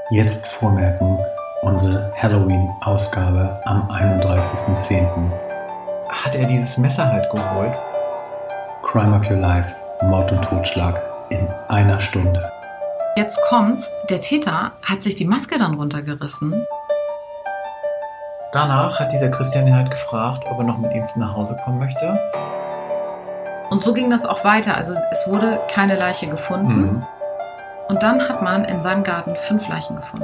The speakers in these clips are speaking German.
Jetzt vormerken, unsere Halloween-Ausgabe am 31.10. Hat er dieses Messer halt geholt? Crime Up Your Life, Mord und Totschlag in einer Stunde. Jetzt kommt's, der Täter hat sich die Maske dann runtergerissen. Danach hat dieser Christian ihn halt gefragt, ob er noch mit ihm nach Hause kommen möchte. Und so ging das auch weiter. Also es wurde keine Leiche gefunden. Und dann hat man in seinem Garten 5 Leichen gefunden.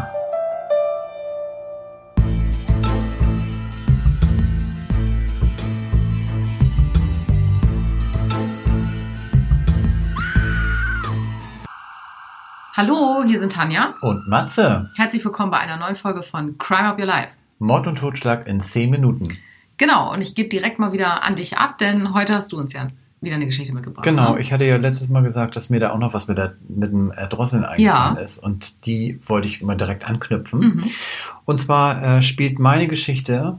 Hallo, hier sind Tanja Und Matze. Herzlich willkommen bei einer neuen Folge von Crime Up Your Life. Mord und Totschlag in 10 Minuten. Genau, und ich gebe direkt mal wieder an dich ab, denn heute hast du uns ja wieder eine Geschichte mitgebracht. Genau, ne? ich hatte ja letztes Mal gesagt, dass mir da auch noch was mit dem Erdrosseln eingefallen ist. Und die wollte ich mal direkt anknüpfen. Und zwar spielt meine Geschichte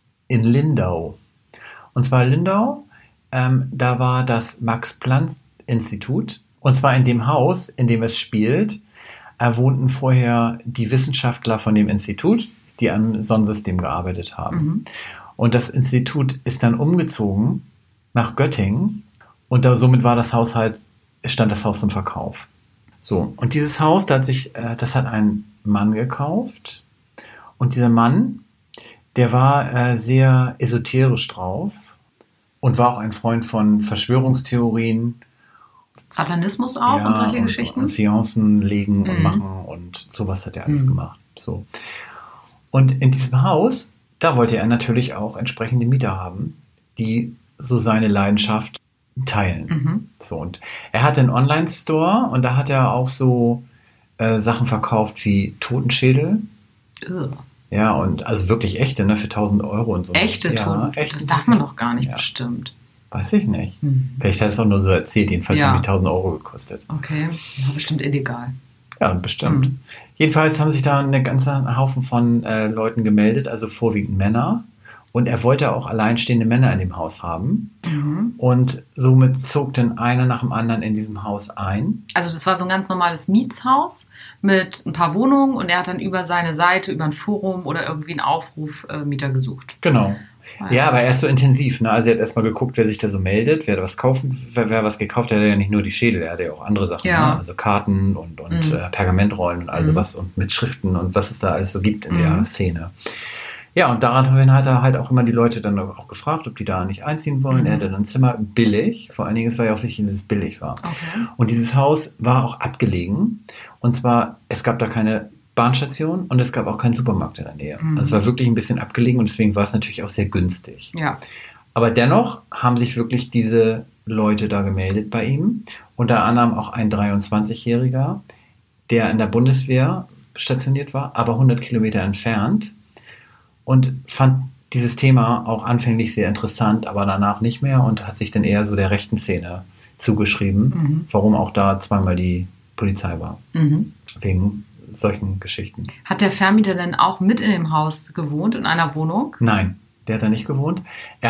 in Lindau. Und zwar Lindau, da war das Max-Planck-Institut. Und zwar in dem Haus, in dem es spielt, wohnten vorher die Wissenschaftler von dem Institut, die am Sonnensystem gearbeitet haben. Und das Institut ist dann umgezogen nach Göttingen und somit stand das Haus zum Verkauf. So, und dieses Haus, das hat ein Mann gekauft und dieser Mann, der war sehr esoterisch drauf und war auch ein Freund von Verschwörungstheorien. Satanismus auch und solche Geschichten? Und Seancen legen und machen und sowas hat er alles gemacht. So. Und in diesem Haus, da wollte er natürlich auch entsprechende Mieter haben, die so seine Leidenschaft teilen. So, und er hatte einen Online-Store und da hat er auch so Sachen verkauft wie Totenschädel. Ja, und also wirklich echte, ne, für 1.000 Euro und so. Echte Toten? Echte das darf man doch gar nicht, bestimmt. Weiß ich nicht. Vielleicht hat es auch nur so erzählt, jedenfalls haben die 1.000 Euro gekostet. Okay, das war bestimmt illegal. Ja, bestimmt. Jedenfalls haben sich da eine ganze Haufen von Leuten gemeldet, also vorwiegend Männer. Und er wollte auch alleinstehende Männer in dem Haus haben. Und somit zog dann einer nach dem anderen in diesem Haus ein. Also das war so ein ganz normales Mietshaus mit ein paar Wohnungen und er hat dann über seine Seite, über ein Forum oder irgendwie einen Aufruf Mieter gesucht. Genau. Ja, aber erst so intensiv. Ne? Also er hat erstmal geguckt, wer sich da so meldet, wer was was gekauft hat. Er hat ja nicht nur die Schädel, er hatte ja auch andere Sachen. Ja. Ne? Also Karten und Pergamentrollen und all sowas und mit Schriften und was es da alles so gibt in der Szene. Ja, und daraufhin hat er halt auch immer die Leute dann auch gefragt, ob die da nicht einziehen wollen. Er hatte dann ein Zimmer billig. Vor allen Dingen, es war ja auch wichtig, dass es billig war. Okay. Und dieses Haus war auch abgelegen. Und zwar, es gab da keine Bahnstation und es gab auch keinen Supermarkt in der Nähe. Also es war wirklich ein bisschen abgelegen und deswegen war es natürlich auch sehr günstig. Ja. Aber dennoch haben sich wirklich diese Leute da gemeldet bei ihm. Unter anderem auch ein 23-Jähriger, der in der Bundeswehr stationiert war, aber 100 Kilometer entfernt. Und fand dieses Thema auch anfänglich sehr interessant, aber danach nicht mehr und hat sich dann eher so der rechten Szene zugeschrieben, warum auch da zweimal die Polizei war. Wegen solchen Geschichten. Hat der Vermieter denn auch mit in dem Haus gewohnt, in einer Wohnung? Nein, der hat da nicht gewohnt. Er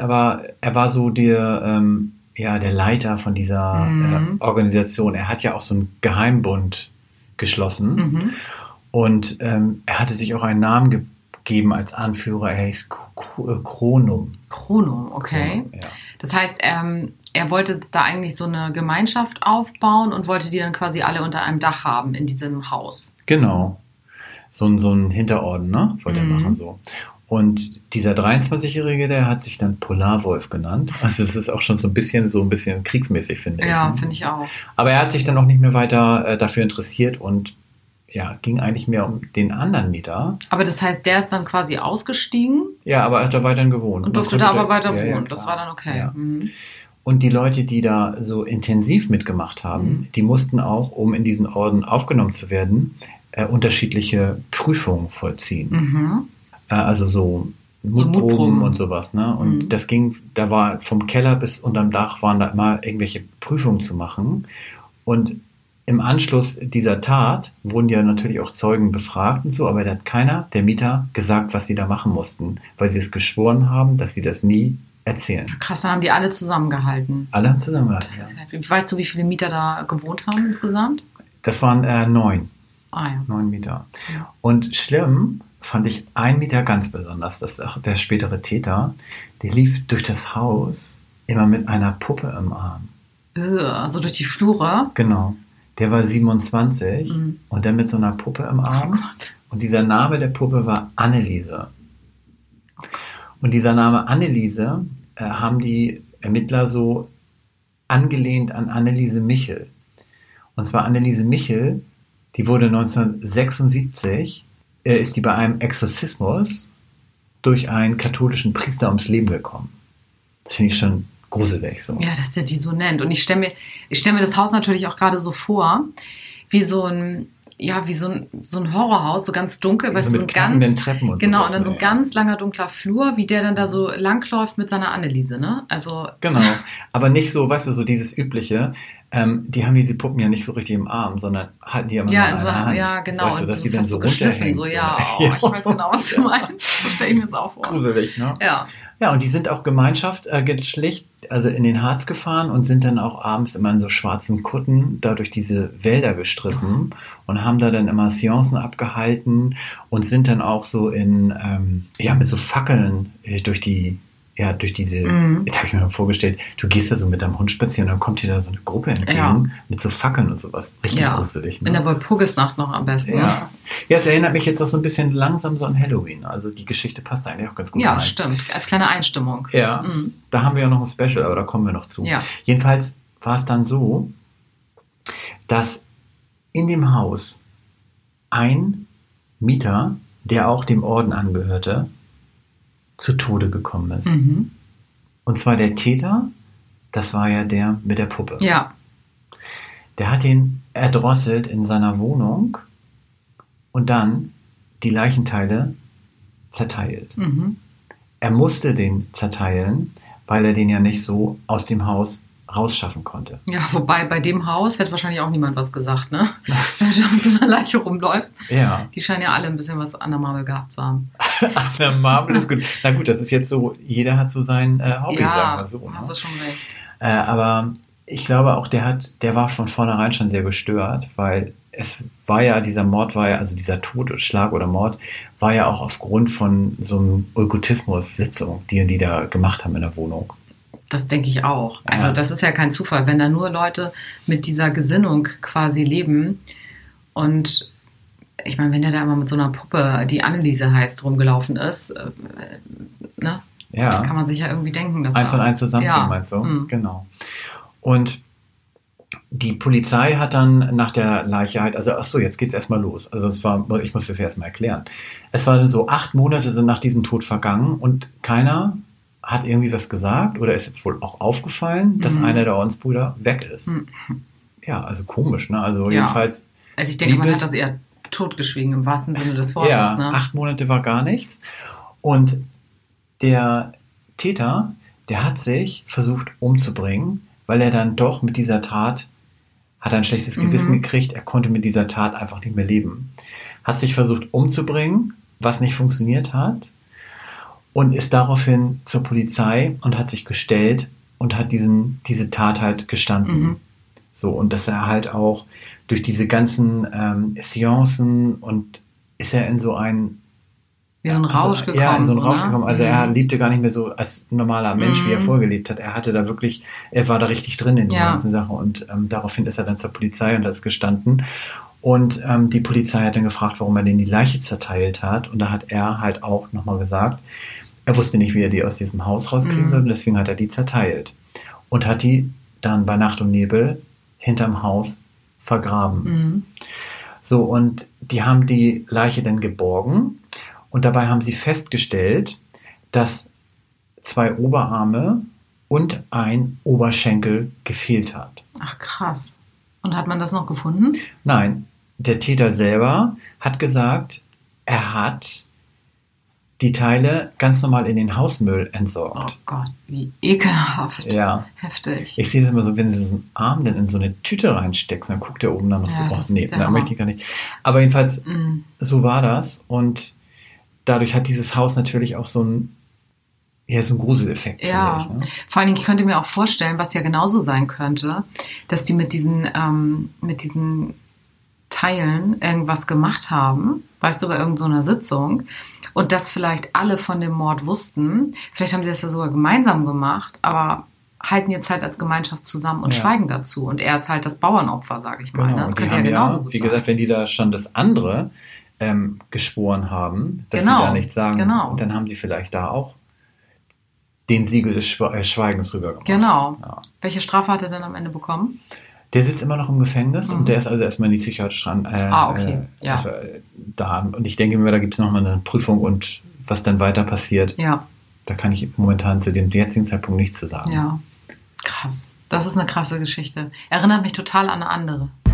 war so der Leiter von dieser Organisation. Er hat ja auch so einen Geheimbund geschlossen und er hatte sich auch einen Namen gegeben als Anführer, er hieß Chronum. Chronum, okay. Chronum, ja. Das heißt, er wollte da eigentlich so eine Gemeinschaft aufbauen und wollte die dann quasi alle unter einem Dach haben in diesem Haus. Genau. So ein Hinterorden, ne? Wollte er machen so. Und dieser 23-Jährige, der hat sich dann Polarwolf genannt. Also es ist auch schon so ein bisschen kriegsmäßig, finde ich. Ja, finde ich auch. Aber er hat sich dann auch nicht mehr weiter dafür interessiert und ging eigentlich mehr um den anderen Mieter. Aber das heißt, der ist dann quasi ausgestiegen? Ja, aber er hat da weiterhin gewohnt. Und durfte da aber weiter wohnen. Ja, das war dann okay. Ja. Und die Leute, die da so intensiv mitgemacht haben, die mussten auch, um in diesen Orden aufgenommen zu werden, unterschiedliche Prüfungen vollziehen. Also so Mutproben und sowas. Ne? Und da war vom Keller bis unterm Dach waren da immer irgendwelche Prüfungen zu machen. Und im Anschluss dieser Tat wurden ja natürlich auch Zeugen befragt und so, aber da hat keiner der Mieter gesagt, was sie da machen mussten, weil sie es geschworen haben, dass sie das nie erzählen. Krass, dann haben die alle zusammengehalten. Alle haben zusammengehalten, Weißt du, wie viele Mieter da gewohnt haben insgesamt? Das waren 9. ja. 9 Meter. Ja. Und schlimm fand ich 1 Meter ganz besonders. Das ist auch der spätere Täter. Der lief durch das Haus immer mit einer Puppe im Arm. Also durch die Flure. Genau. Der war 27 und dann mit so einer Puppe im Arm. Oh Gott. Und dieser Name der Puppe war Anneliese. Und dieser Name Anneliese haben die Ermittler so angelehnt an Anneliese Michel. Und zwar Anneliese Michel, die wurde 1976, ist die bei einem Exorzismus durch einen katholischen Priester ums Leben gekommen. Das finde ich schon gruselig so. Ja, dass der die so nennt. Und ich stell mir das Haus natürlich auch gerade so vor, wie so ein Horrorhaus, so ganz dunkel, weißt du, so mit Treppen und genau, sowas, und dann so ein ganz langer dunkler Flur, wie der dann da so langläuft mit seiner Anneliese, ne? Also genau, aber nicht so, weißt du, so dieses übliche. Die haben diese Puppen ja nicht so richtig im Arm, sondern halten die immer nur in der Hand. Ja, genau. Weißt du, dass die dann so runterhängen. So, ja, ich weiß genau, was du meinst. So stelle ich mir das auch vor. Gruselig, ne? Ja. Ja, und die sind auch gemeinschaftlich, also in den Harz gefahren und sind dann auch abends immer in so schwarzen Kutten da durch diese Wälder gestriffen und haben da dann immer Seancen abgehalten und sind dann auch so mit so Fackeln durch diese, da habe ich mir mal vorgestellt, du gehst da so mit deinem Hund spazieren und dann kommt dir da so eine Gruppe entgegen mit so Fackeln und sowas. Richtig gruselig. Ne? In der Walpurgisnacht noch am besten. Ja. Ja, es erinnert mich jetzt auch so ein bisschen langsam so an Halloween. Also die Geschichte passt eigentlich auch ganz gut rein. Ja, stimmt. Als kleine Einstimmung. Ja, da haben wir ja noch ein Special, aber da kommen wir noch zu. Ja. Jedenfalls war es dann so, dass in dem Haus ein Mieter, der auch dem Orden angehörte, zu Tode gekommen ist. Und zwar der Täter, das war ja der mit der Puppe. Ja. Der hat ihn erdrosselt in seiner Wohnung und dann die Leichenteile zerteilt. Er musste den zerteilen, weil er den ja nicht so aus dem Haus rausschaffen konnte. Ja, wobei bei dem Haus hätte wahrscheinlich auch niemand was gesagt, ne? Wenn du mit so einer Leiche rumläufst. Ja. Die scheinen ja alle ein bisschen was an der Marmel gehabt zu haben. An der Marmel ist gut. Na gut, das ist jetzt so, jeder hat so sein Hobby, sagen wir so. Ja, hast du schon recht. Aber ich glaube auch, der war von vornherein schon sehr gestört, weil dieser Totschlag oder Mord war ja auch aufgrund von so einem Okkultismus-Sitzung, die da gemacht haben in der Wohnung. Das denke ich auch. Also das ist ja kein Zufall, wenn da nur Leute mit dieser Gesinnung quasi leben. Und ich meine, wenn der da immer mit so einer Puppe, die Anneliese heißt, rumgelaufen ist, ne? Ja. Kann man sich ja irgendwie denken, dass 1 und 1 zusammenziehen, meinst du? Genau. Und die Polizei hat dann nach der Leiche jetzt geht's erstmal los. Also ich muss das ja erstmal erklären. Es waren so 8 Monate sind nach diesem Tod vergangen und keiner hat irgendwie was gesagt oder ist jetzt wohl auch aufgefallen, dass einer der Ordensbrüder weg ist. Ja, also komisch, ne? Also jedenfalls. Also ich denke, man hat das eher totgeschwiegen im wahrsten Sinne des Wortes. Ja, ne? 8 Monate war gar nichts. Und der Täter, der hat sich versucht umzubringen, weil er dann doch mit dieser Tat, hat ein schlechtes Gewissen gekriegt, er konnte mit dieser Tat einfach nicht mehr leben. Hat sich versucht umzubringen, was nicht funktioniert hat. Und ist daraufhin zur Polizei und hat sich gestellt und hat diese Tat halt gestanden. So, und dass er halt auch durch diese ganzen Seancen und ist er in so ein Rausch gekommen. Ja, in so einen Rausch ne? gekommen. Also er lebte gar nicht mehr so als normaler Mensch, wie er vorgelebt hat. Er war da richtig drin in die ganzen Sache. Und daraufhin ist er dann zur Polizei und hat es gestanden. Und die Polizei hat dann gefragt, warum er denn die Leiche zerteilt hat. Und da hat er halt auch nochmal gesagt, er wusste nicht, wie er die aus diesem Haus rauskriegen soll. Deswegen hat er die zerteilt. Und hat die dann bei Nacht und Nebel hinterm Haus vergraben. So, und die haben die Leiche dann geborgen. Und dabei haben sie festgestellt, dass 2 Oberarme und ein Oberschenkel gefehlt hat. Ach, krass. Und hat man das noch gefunden? Nein, der Täter selber hat gesagt, er hat die Teile ganz normal in den Hausmüll entsorgt. Oh Gott, wie ekelhaft. Ja. Heftig. Ich sehe das immer so, wenn sie so einen Arm dann in so eine Tüte reinsteckst, dann guckt der oben dann noch dann möchte ich gar nicht. Aber jedenfalls, so war das. Und dadurch hat dieses Haus natürlich auch so einen Gruseleffekt. Ja, finde ich, ne? Vor allen Dingen, ich könnte mir auch vorstellen, was ja genauso sein könnte, dass die mit diesen Teilen irgendwas gemacht haben, weißt du, bei irgendeiner Sitzung, und dass vielleicht alle von dem Mord wussten, vielleicht haben sie das ja sogar gemeinsam gemacht, aber halten jetzt halt als Gemeinschaft zusammen und schweigen dazu. Und er ist halt das Bauernopfer, sage ich mal. Genau. Das könnte ja genauso gut sein. Wie gesagt, wenn die da schon das andere geschworen haben, dass sie da nichts sagen, dann haben sie vielleicht da auch den Siegel des Schweigens rüber gemacht. Genau. Ja. Welche Strafe hat er denn am Ende bekommen? Der sitzt immer noch im Gefängnis und der ist also erstmal in die psychiatrische da. Und ich denke mir, da gibt es nochmal eine Prüfung und was dann weiter passiert. Ja. Da kann ich momentan zu dem jetzigen Zeitpunkt nichts zu sagen. Ja, krass. Das ist eine krasse Geschichte. Erinnert mich total an eine andere.